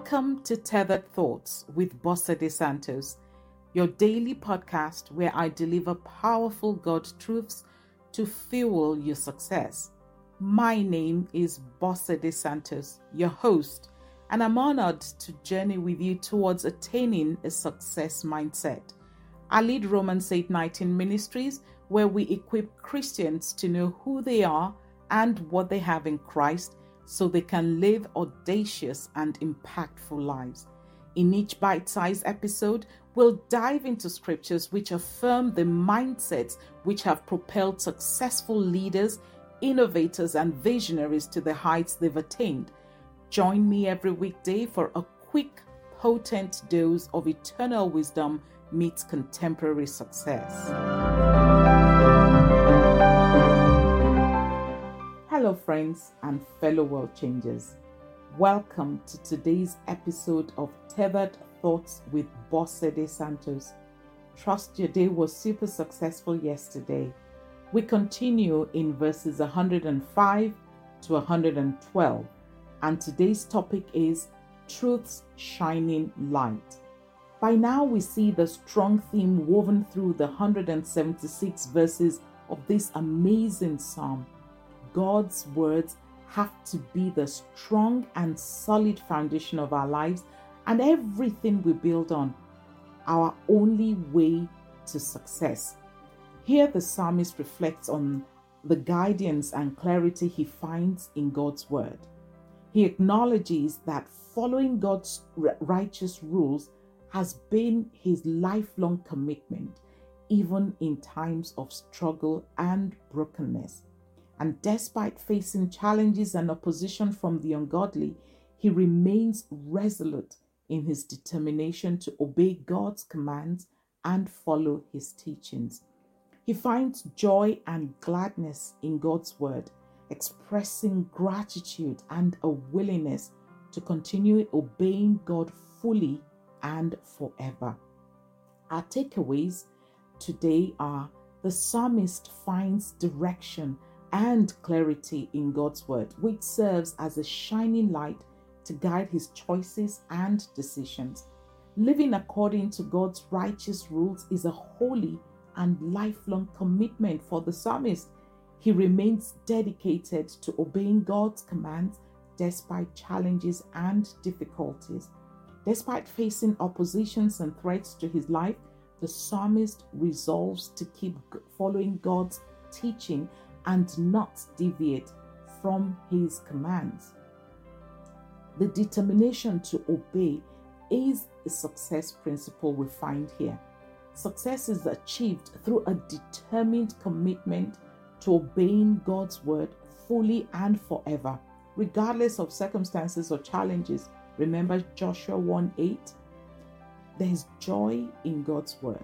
Welcome to Tethered Thoughts with Bossa de Santos, your daily podcast where I deliver powerful God truths to fuel your success. My name is Bossa de Santos, your host, and I'm honored to journey with you towards attaining a success mindset. I lead Romans 8:19 Ministries, where we equip Christians to know who they are and what they have in Christ, so they can live audacious and impactful lives. In each bite-sized episode, we'll dive into scriptures which affirm the mindsets which have propelled successful leaders, innovators, and visionaries to the heights they've attained. Join me every weekday for a quick, potent dose of eternal wisdom meets contemporary success. Hello friends and fellow world changers. Welcome to today's episode of Tethered Thoughts with Bossa de Santos. Trust your day was super successful yesterday. We continue in verses 105 to 112, and today's topic is Truth's Shining Light. By now we see the strong theme woven through the 176 verses of this amazing psalm. God's words have to be the strong and solid foundation of our lives and everything we build on, our only way to success. Here the psalmist reflects on the guidance and clarity he finds in God's word. He acknowledges that following God's righteous rules has been his lifelong commitment, even in times of struggle and brokenness. And despite facing challenges and opposition from the ungodly, he remains resolute in his determination to obey God's commands and follow his teachings. He finds joy and gladness in God's word, expressing gratitude and a willingness to continue obeying God fully and forever. Our takeaways today are: the psalmist finds direction and clarity in God's word, which serves as a shining light to guide his choices and decisions. Living according to God's righteous rules is a holy and lifelong commitment for the psalmist. He remains dedicated to obeying God's commands despite challenges and difficulties. Despite facing oppositions and threats to his life, the psalmist resolves to keep following God's teaching and not deviate from his commands. The determination to obey is the success principle we find here. Success is achieved through a determined commitment to obeying God's word fully and forever, regardless of circumstances or challenges. Remember Joshua 1:8? There's joy in God's word.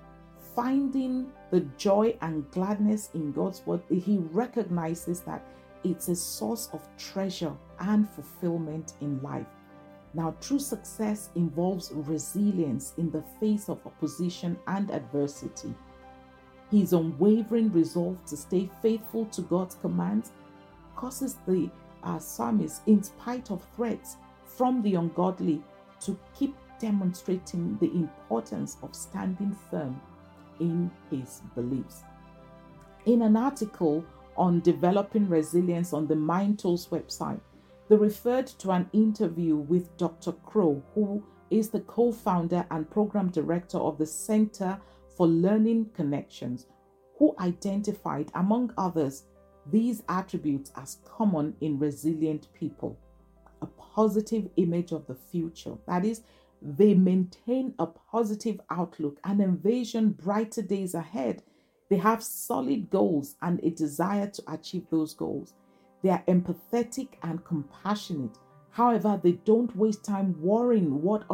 Finding the joy and gladness in God's word, he recognizes that it's a source of treasure and fulfillment in life. Now, true success involves resilience in the face of opposition and adversity. His unwavering resolve to stay faithful to God's commands causes the psalmist, in spite of threats from the ungodly, to keep demonstrating the importance of standing firm in his beliefs. In an article on developing resilience on the Mind Tools website, they referred to an interview with Dr. Crow, who is the co-founder and program director of the Center for Learning Connections, who identified, among others, these attributes as common in resilient people: a positive image of the future. That is, they maintain a positive outlook and envision brighter days ahead. They have solid goals and a desire to achieve those goals. They are empathetic and compassionate. However, they don't waste time worrying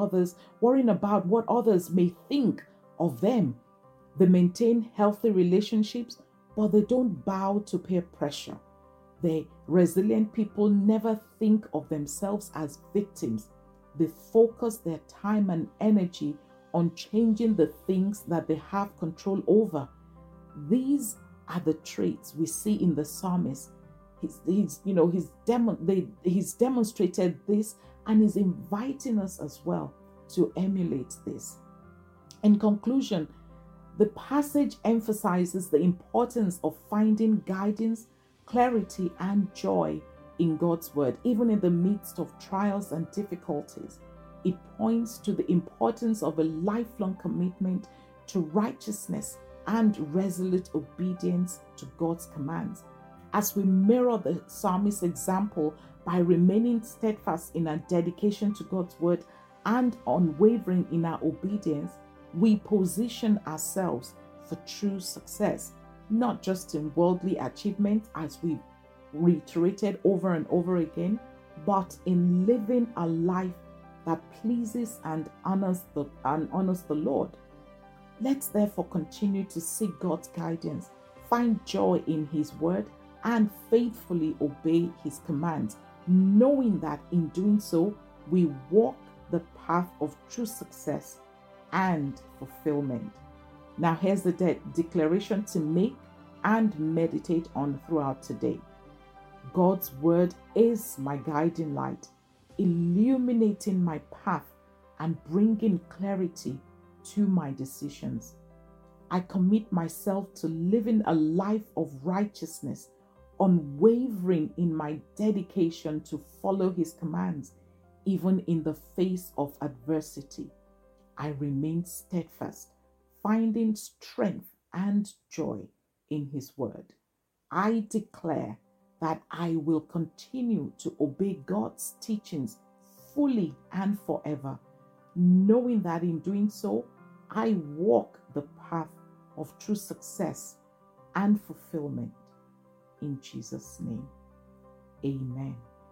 about what others may think of them. They maintain healthy relationships, but they don't bow to peer pressure. The resilient people never think of themselves as victims. They focus their time and energy on changing the things that they have control over. These are the traits we see in the psalmist. He's demonstrated this and is inviting us as well to emulate this. In conclusion, the passage emphasizes the importance of finding guidance, clarity, and joy in God's word, even in the midst of trials and difficulties. It points to the importance of a lifelong commitment to righteousness and resolute obedience to God's commands. As we mirror the psalmist's example by remaining steadfast in our dedication to God's word and unwavering in our obedience, we position ourselves for true success, not just in worldly achievements, as we've reiterated over and over again, but in living a life that pleases and honors the Lord. Let's therefore continue to seek God's guidance, find joy in His word, and faithfully obey His commands, knowing that in doing so, we walk the path of true success and fulfillment. Now, here's the declaration to make and meditate on throughout today. God's word is my guiding light, illuminating my path and bringing clarity to my decisions. I commit myself to living a life of righteousness, unwavering in my dedication to follow His commands, even in the face of adversity. I remain steadfast, finding strength and joy in His word. I declare that I will continue to obey God's teachings fully and forever, knowing that in doing so, I walk the path of true success and fulfillment. In Jesus' name, amen.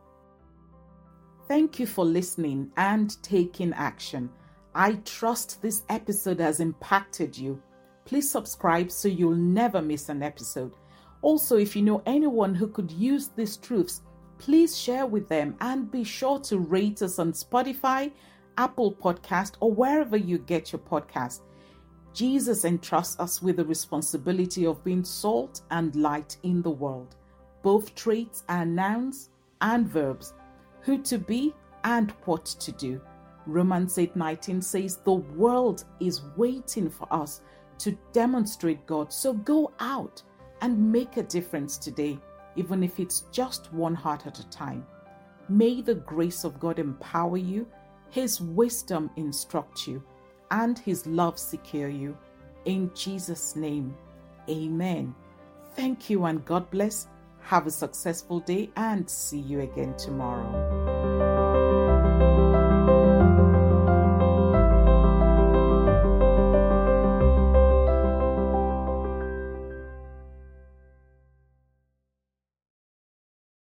Thank you for listening and taking action. I trust this episode has impacted you. Please subscribe so you'll never miss an episode. Also, if you know anyone who could use these truths, please share with them and be sure to rate us on Spotify, Apple Podcast, or wherever you get your podcast. Jesus entrusts us with the responsibility of being salt and light in the world. Both traits are nouns and verbs, who to be and what to do. Romans 8:19 says the world is waiting for us to demonstrate God. So go out and make a difference today, even if it's just one heart at a time. May the grace of God empower you, His wisdom instruct you, and His love secure you. In Jesus' name, amen. Thank you and God bless. Have a successful day and see you again tomorrow.